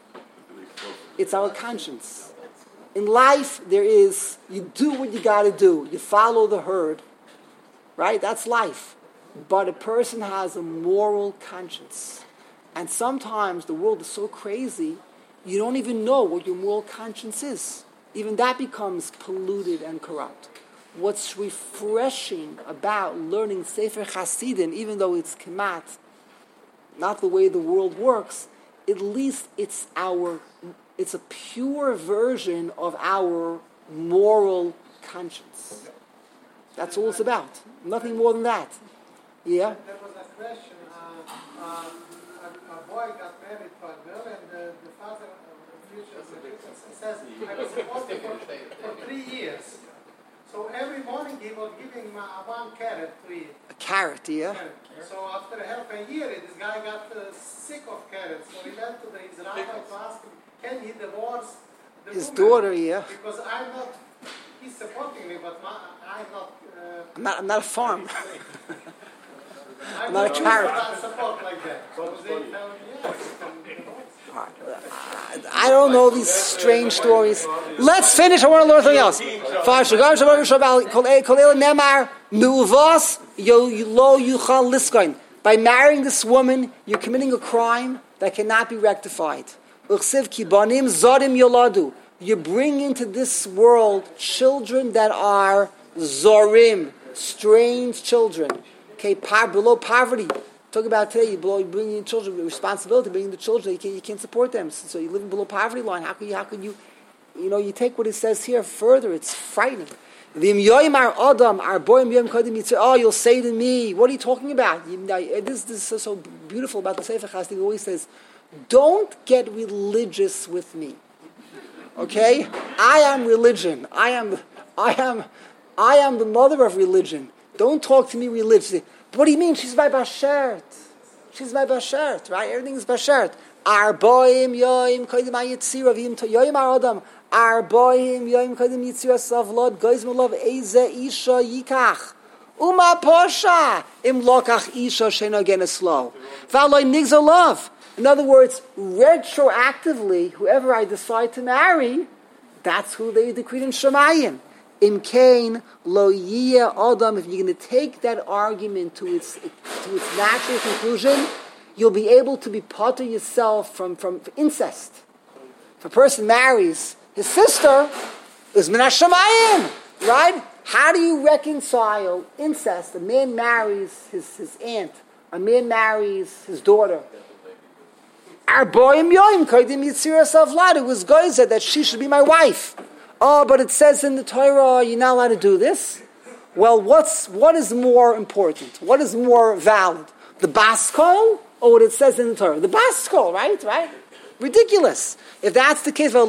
It's our conscience. In life, there is, you do what you got to do. You follow the herd. Right? That's life. But a person has a moral conscience. And sometimes the world is so crazy, you don't even know what your moral conscience is. Even that becomes polluted and corrupt. What's refreshing about learning Sefer Hasidim, even though it's kemat, not the way the world works, at least it's our, it's a pure version of our moral conscience. That's all it's about. Nothing more than that. Yeah? There was a question. Uh, uh, a, a boy got married to a girl, and the, the father of the future says, I was supposed to for, for three years. So every morning he was giving my, one carrot to eat. A carrot, yeah? So after half a year, this guy got uh, sick of carrots. So he went to the, his rabbi to ask him, can he divorce the His woman? daughter, yeah. Because I'm not, he's supporting me, but my, I'm not... Uh, I'm not, I'm not a farm. I'm not a carrot. not support like that. So they tell me, yes, I don't know these strange stories. Let's finish. I want to learn something else. By marrying this woman, you're committing a crime that cannot be rectified. You bring into this world children that are zorim, strange children. Okay, below poverty. Talk about today, you, below, you bring in children with responsibility, bringing the children, you can't, you can't support them. So you're living below poverty line. How can you, how can you, you know, you take what it says here further, it's frightening. Oh, you'll say to me, what are you talking about? This, this is so beautiful about the Sefer Chassid. He always says, don't get religious with me. Okay? I am religion. I am, I am, I am the mother of religion. Don't talk to me religiously. What do you mean? She's my bashert. She's my bashert, right? Everything is bashert. Arboim yoim kodim ayitzira v'im to yoim arodam. Arboim yoim kodim yitzira savlod goizim lov eze isha yikach. Uma posha im lokach isha shena geneslo. V'aloi nigzo love. In other words, retroactively, whoever I decide to marry, that's who they decreed in Shemayim. Im kain lo yiyeh adam. If you're going to take that argument to its to its natural conclusion, you'll be able to be potter yourself from, from incest. If a person marries his sister, is min hashamayim, right? How do you reconcile incest? A man marries his, his aunt. A man marries his daughter. Arboim yoim kodim yitziras avlad. It was God said that she should be my wife. Oh, but it says in the Torah you're not allowed to do this. Well, what's what is more important? What is more valid? The bas kol or what it says in the Torah? The bas kol, right? Right? Ridiculous. If that's the case, you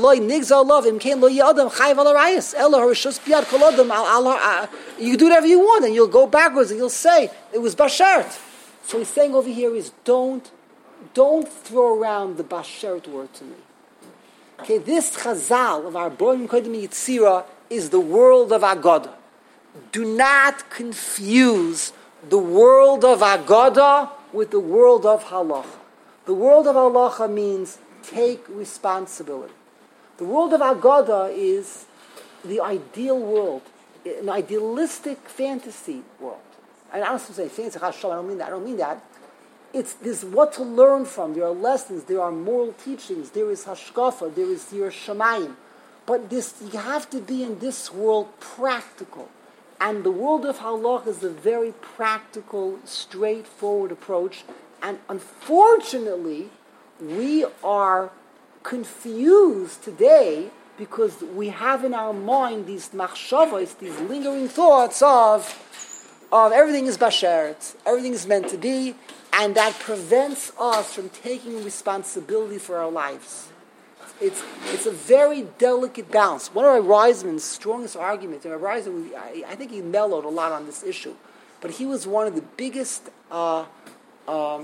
do whatever you want, and you'll go backwards, and you'll say it was bashert. So he's saying over here is don't don't throw around the bashert word to me. Okay, this chazal of our Boim Kodim Yitzira is the world of Agada. Do not confuse the world of Agada with the world of Halacha. The world of halacha means take responsibility. The world of Agada is the ideal world, an idealistic fantasy world. And I don't say fantasy, I don't mean that. I don't mean that. It's there's what to learn from. There are lessons. There are moral teachings. There is hashkafa. There is your shamayim. But this you have to be in this world practical. And the world of halach is a very practical, straightforward approach. And unfortunately, we are confused today because we have in our mind these machshavos, these lingering thoughts of, of everything is basheret, everything is meant to be, and that prevents us from taking responsibility for our lives. It's it's a very delicate balance. One of Reisman's strongest arguments, and Reisman, I, I think he mellowed a lot on this issue, but he was one of the biggest uh, um,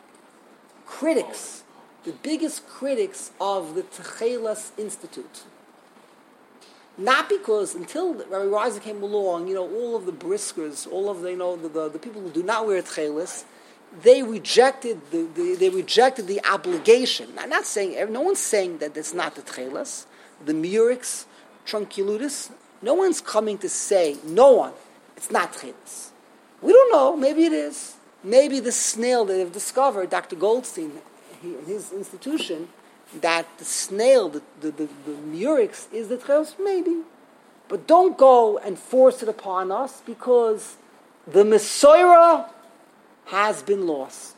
critics, the biggest critics of the Techelas Institute. Not because until Rabbi Reiser came along, you know, all of the briskers, all of the, you know, the, the, the people who do not wear Techelas, they rejected the, the they rejected the obligation. I'm not saying no one's saying that it's not the Techelas, the Murex, Trunculudus. No one's coming to say no one. It's not Techelas. We don't know. Maybe it is. Maybe the snail that they've discovered, Doctor Goldstein, he, in his institution, that the snail, the the, the, the Murex is the Techelas. Maybe, but don't go and force it upon us because the Messiah has been lost.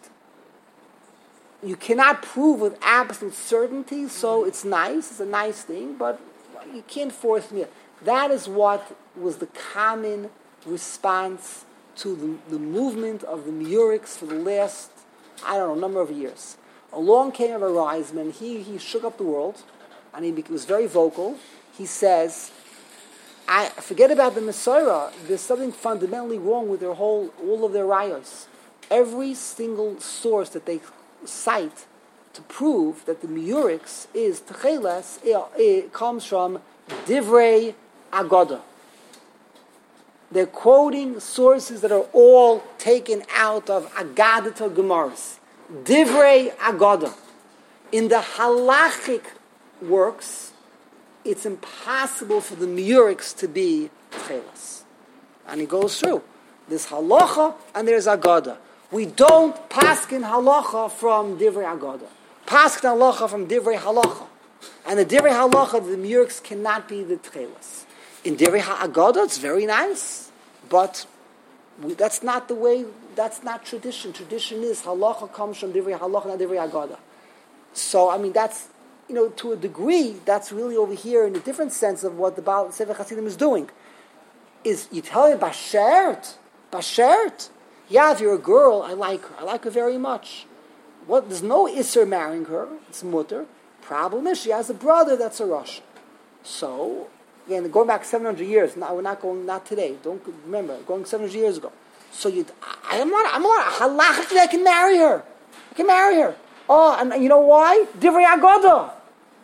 You cannot prove with absolute certainty, so it's nice, it's a nice thing, but you can't force me. That is what was the common response to the, the movement of the Murex for the last, I don't know, number of years. Along came Rabbi Reisman, he, he shook up the world, and he was very vocal. He says, I forget about the Messiah, there's something fundamentally wrong with their whole, all of their rayos. Every single source that they cite to prove that the Murex is Techelas, it, it comes from Divrei Agoda. They're quoting sources that are all taken out of Agadat Gemaras. Divrei Agoda. In the halachic works, it's impossible for the Murex to be Techelas. And he goes through. There's halacha and there's Agoda. We don't paskin halacha from divrei agoda. Paskin halacha from divrei halacha. And the divrei halacha, the Murex cannot be the Techelas. In divrei ha'agoda, it's very nice, but we, that's not the way, that's not tradition. Tradition is halacha comes from divrei halacha, not divrei agoda. So, I mean, that's, you know, to a degree, that's really over here in a different sense of what the Baal Sefer Hasidim is doing. Is you tell him, bashert, bashert. Yeah, if you're a girl, I like her. I like her very much. What? There's no Isser marrying her. It's mutter. Problem is, she has a brother that's a Russian. So, again, going back seven hundred years. Now we're not going, not today. Don't remember, going seven hundred years ago. So you, I am not, I'm not halachically I can marry her. I can marry her. Oh, and you know why? Divrei agoda.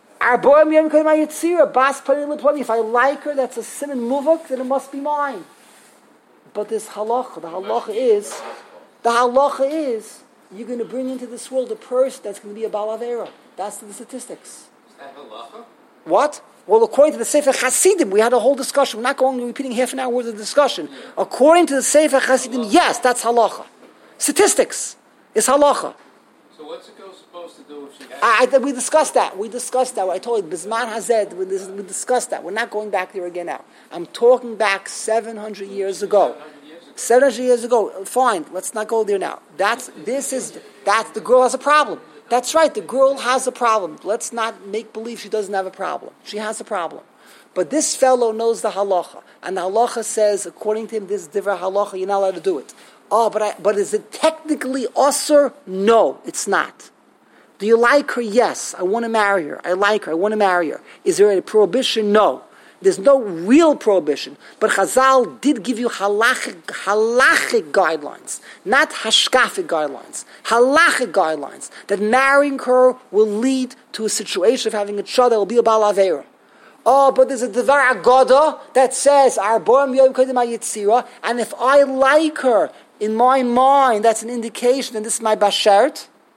If I like her, that's a siman muvak, then it must be mine. But this halacha, the halacha is, the halacha is, you're going to bring into this world a person that's going to be a balavera. That's the statistics. Is that halacha? What? Well, according to the Sefer Hasidim, we had a whole discussion. We're not going repeating half an hour worth of discussion. Yeah. According to the Sefer Hasidim, yes, that's halacha. Statistics is halacha. So what's a girl supposed to do if she has... I, I, we discussed that. We discussed that. I told you, Bisman Hazed, we, we discussed that. We're not going back there again now. I'm talking back seven hundred years ago. seven hundred years ago. Fine, let's not go there now. That's, this is, that's, the girl has a problem. That's right, the girl has a problem. Let's not make believe she doesn't have a problem. She has a problem. But this fellow knows the halacha. And the halacha says, according to him, this divrei halacha, you're not allowed to do it. Oh, but I, but is it technically usher? No, it's not. Do you like her? Yes. I want to marry her. I like her. I want to marry her. Is there a prohibition? No. There's no real prohibition. But Chazal did give you halachic, halachic guidelines, not hashkafic guidelines. Halachic guidelines that marrying her will lead to a situation of having a child that will be a Baal Aveira. Oh, but there's a Devar Agoda that says, and if I like her, in my mind, that's an indication that this is my bashert.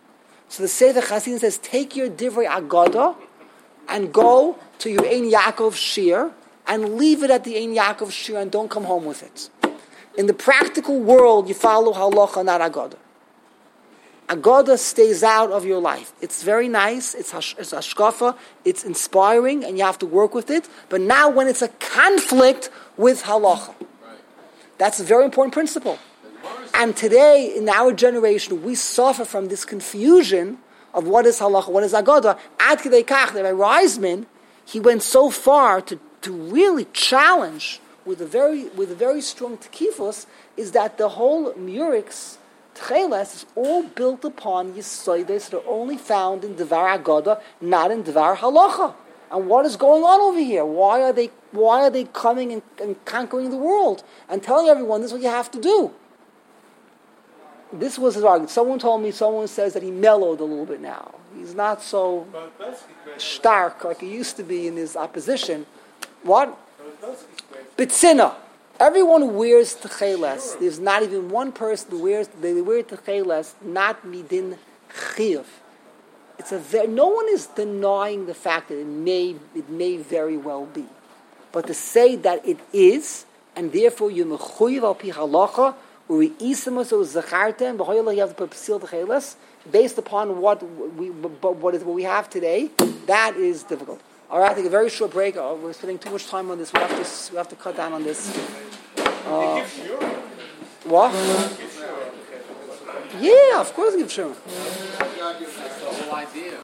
So the Sefer Chassidim says, take your Divrei Agada and go to your Ein Yaakov Shir and leave it at the Ein Yaakov Shir and don't come home with it. In the practical world, you follow halacha, not Agada. Agada stays out of your life. It's very nice, it's, hash, it's hashkafa, it's inspiring, and you have to work with it. But now when it's a conflict with halacha, that's a very important principle. And today, in our generation, we suffer from this confusion of what is halacha, what is Agada. Ad Kidei Kach, the Reisman, he went so far to, to really challenge with a very with a very strong tekifus, is that the whole Murik's Tcheles is all built upon Yisoides that are only found in Devar Agada, not in Devar Halacha. And what is going on over here? Why are they why are they coming and, and conquering the world and telling everyone this is what you have to do? This was his argument. Someone told me, someone says that he mellowed a little bit now. He's not so stark like he used to be in his opposition. What? Bitzina. Everyone who wears techeles, there's not even one person who wears, they wear techeles, not midin chiv. It's a very, no one is denying the fact that it may, it may very well be. But to say that it is, and therefore you mechuyev al pi halacha, uri isimus o zachartem, b'hoyla you have to put psil techeles, based upon what we, what is what we have today, that is difficult. All right, I take a very short break. Oh, we're spending too much time on this. We have to we have to cut down on this. Uh, what? Yeah, of course, give sure. That's the whole idea.